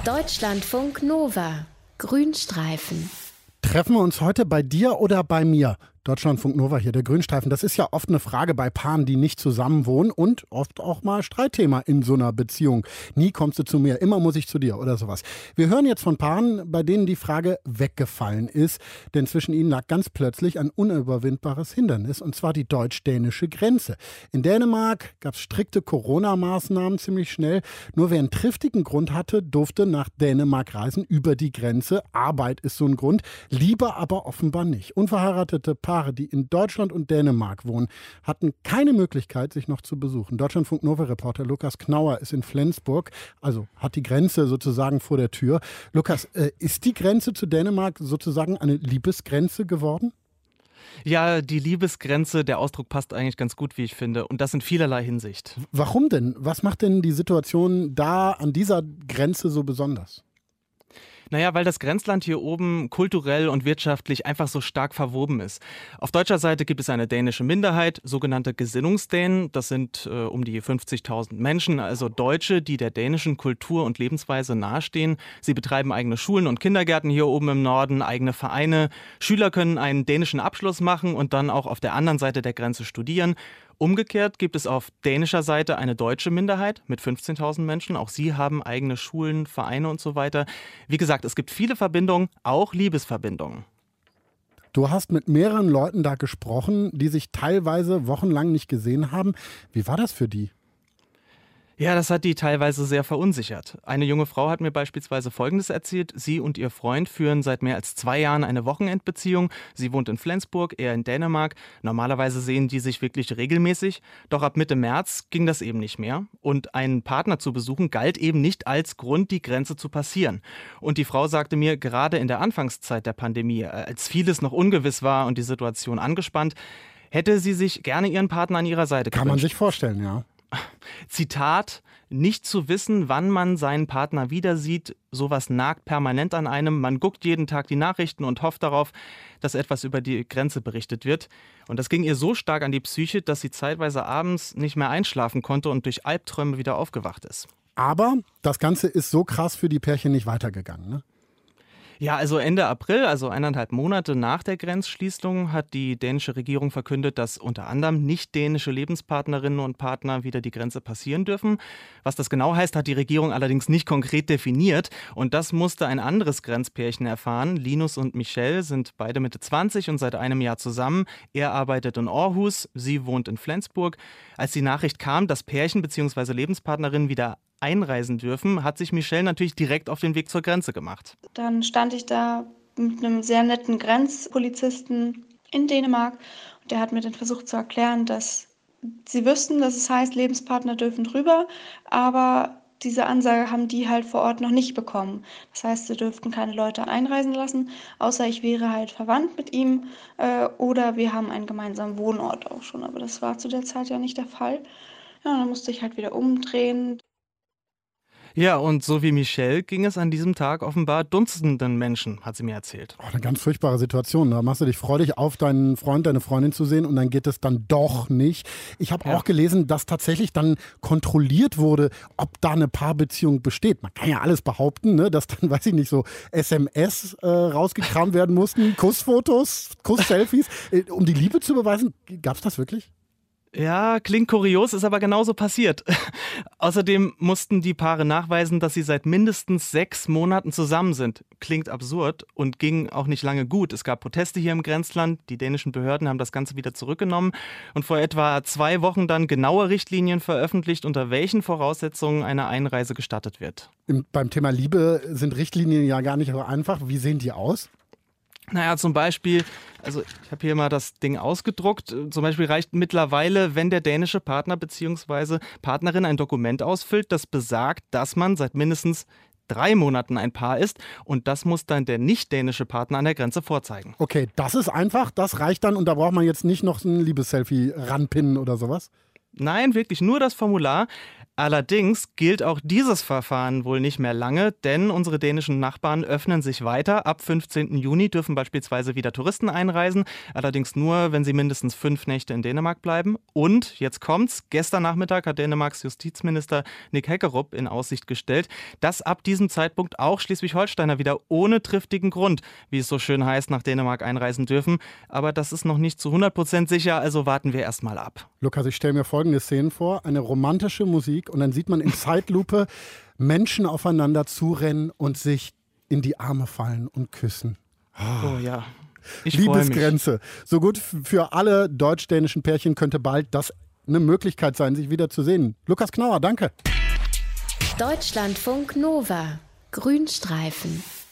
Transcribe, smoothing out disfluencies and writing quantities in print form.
Deutschlandfunk Nova. Grünstreifen. Treffen wir uns heute bei dir oder bei mir? Deutschlandfunk Nova hier, der Grünstreifen. Das ist ja oft eine Frage bei Paaren, die nicht zusammenwohnen und oft auch mal Streitthema in so einer Beziehung. Nie kommst du zu mir, immer muss ich zu dir oder sowas. Wir hören jetzt von Paaren, bei denen die Frage weggefallen ist, denn zwischen ihnen lag ganz plötzlich ein unüberwindbares Hindernis, und zwar die deutsch-dänische Grenze. In Dänemark gab es strikte Corona-Maßnahmen ziemlich schnell. Nur wer einen triftigen Grund hatte, durfte nach Dänemark reisen über die Grenze. Arbeit ist so ein Grund, Liebe aber offenbar nicht. Unverheiratete Paare, die in Deutschland und Dänemark wohnen, hatten keine Möglichkeit, sich noch zu besuchen. Deutschlandfunk Nova-Reporter Lukas Knauer ist in Flensburg, also hat die Grenze sozusagen vor der Tür. Lukas, ist die Grenze zu Dänemark sozusagen eine Liebesgrenze geworden? Ja, die Liebesgrenze, der Ausdruck passt eigentlich ganz gut, wie ich finde. Und das in vielerlei Hinsicht. Warum denn? Was macht denn die Situation da an dieser Grenze so besonders? Naja, weil das Grenzland hier oben kulturell und wirtschaftlich einfach so stark verwoben ist. Auf deutscher Seite gibt es eine dänische Minderheit, sogenannte Gesinnungsdänen. Das sind um die 50.000 Menschen, also Deutsche, die der dänischen Kultur und Lebensweise nahestehen. Sie betreiben eigene Schulen und Kindergärten hier oben im Norden, eigene Vereine. Schüler können einen dänischen Abschluss machen und dann auch auf der anderen Seite der Grenze studieren. Umgekehrt gibt es auf dänischer Seite eine deutsche Minderheit mit 15.000 Menschen. Auch sie haben eigene Schulen, Vereine und so weiter. Wie gesagt, es gibt viele Verbindungen, auch Liebesverbindungen. Du hast mit mehreren Leuten da gesprochen, die sich teilweise wochenlang nicht gesehen haben. Wie war das für die? Ja, das hat die teilweise sehr verunsichert. Eine junge Frau hat mir beispielsweise Folgendes erzählt. Sie und ihr Freund führen seit mehr als 2 Jahren eine Wochenendbeziehung. Sie wohnt in Flensburg, er in Dänemark. Normalerweise sehen die sich wirklich regelmäßig. Doch ab Mitte März ging das eben nicht mehr. Und einen Partner zu besuchen galt eben nicht als Grund, die Grenze zu passieren. Und die Frau sagte mir, gerade in der Anfangszeit der Pandemie, als vieles noch ungewiss war und die Situation angespannt, hätte sie sich gerne ihren Partner an ihrer Seite gewünscht. Kann man sich vorstellen, ja. Zitat, nicht zu wissen, wann man seinen Partner wieder sieht, sowas nagt permanent an einem. Man guckt jeden Tag die Nachrichten und hofft darauf, dass etwas über die Grenze berichtet wird. Und das ging ihr so stark an die Psyche, dass sie zeitweise abends nicht mehr einschlafen konnte und durch Albträume wieder aufgewacht ist. Aber das Ganze ist so krass für die Pärchen nicht weitergegangen, ne? Ja, also Ende April, also 1,5 Monate nach der Grenzschließung, hat die dänische Regierung verkündet, dass unter anderem nicht-dänische Lebenspartnerinnen und Partner wieder die Grenze passieren dürfen. Was das genau heißt, hat die Regierung allerdings nicht konkret definiert. Und das musste ein anderes Grenzpärchen erfahren. Linus und Michelle sind beide Mitte 20 und seit einem Jahr zusammen. Er arbeitet in Aarhus, sie wohnt in Flensburg. Als die Nachricht kam, dass Pärchen bzw. Lebenspartnerinnen wieder einreisen dürfen, hat sich Michelle natürlich direkt auf den Weg zur Grenze gemacht. Dann stand ich da mit einem sehr netten Grenzpolizisten in Dänemark und der hat mir dann versucht zu erklären, dass sie wüssten, dass es heißt, Lebenspartner dürfen drüber, aber diese Ansage haben die halt vor Ort noch nicht bekommen. Das heißt, sie dürften keine Leute einreisen lassen, außer ich wäre halt verwandt mit ihm oder wir haben einen gemeinsamen Wohnort auch schon, aber das war zu der Zeit ja nicht der Fall. Ja, dann musste ich halt wieder umdrehen. Ja, und so wie Michelle ging es an diesem Tag offenbar Dutzenden Menschen, hat sie mir erzählt. Oh, eine ganz furchtbare Situation. Da machst du dich freudig auf, deinen Freund, deine Freundin zu sehen und dann geht es dann doch nicht. Ich habe auch gelesen, dass tatsächlich dann kontrolliert wurde, ob da eine Paarbeziehung besteht. Man kann ja alles behaupten, ne? Dass dann, weiß ich nicht, so SMS rausgekramt werden mussten, Kussfotos, Kuss-Selfies, um die Liebe zu beweisen. Gab es das wirklich? Ja, klingt kurios, ist aber genauso passiert. Außerdem mussten die Paare nachweisen, dass sie seit mindestens 6 Monaten zusammen sind. Klingt absurd und ging auch nicht lange gut. Es gab Proteste hier im Grenzland, die dänischen Behörden haben das Ganze wieder zurückgenommen und vor etwa 2 Wochen dann genaue Richtlinien veröffentlicht, unter welchen Voraussetzungen eine Einreise gestattet wird. Beim Thema Liebe sind Richtlinien ja gar nicht so einfach. Wie sehen die aus? Naja, zum Beispiel, also ich habe hier mal das Ding ausgedruckt, zum Beispiel reicht mittlerweile, wenn der dänische Partner bzw. Partnerin ein Dokument ausfüllt, das besagt, dass man seit mindestens 3 Monaten ein Paar ist und das muss dann der nicht-dänische Partner an der Grenze vorzeigen. Okay, das ist einfach, das reicht dann und da braucht man jetzt nicht noch ein Liebesselfie ranpinnen oder sowas? Nein, wirklich nur das Formular. Allerdings gilt auch dieses Verfahren wohl nicht mehr lange, denn unsere dänischen Nachbarn öffnen sich weiter. Ab 15. Juni dürfen beispielsweise wieder Touristen einreisen, allerdings nur, wenn sie mindestens 5 Nächte in Dänemark bleiben. Und, jetzt kommt's, gestern Nachmittag hat Dänemarks Justizminister Nick Hækkerup in Aussicht gestellt, dass ab diesem Zeitpunkt auch Schleswig-Holsteiner wieder ohne triftigen Grund, wie es so schön heißt, nach Dänemark einreisen dürfen. Aber das ist noch nicht zu 100% sicher, also warten wir erst mal ab. Lukas, ich stelle mir folgende Szenen vor. Eine romantische Musik und dann sieht man in Zeitlupe Menschen aufeinander zurennen und sich in die Arme fallen und küssen. Oh ja, ich freue mich. Liebesgrenze. So gut für alle deutsch-dänischen Pärchen könnte bald das eine Möglichkeit sein, sich wieder zu sehen. Lukas Knauer, danke. Deutschlandfunk Nova. Grünstreifen.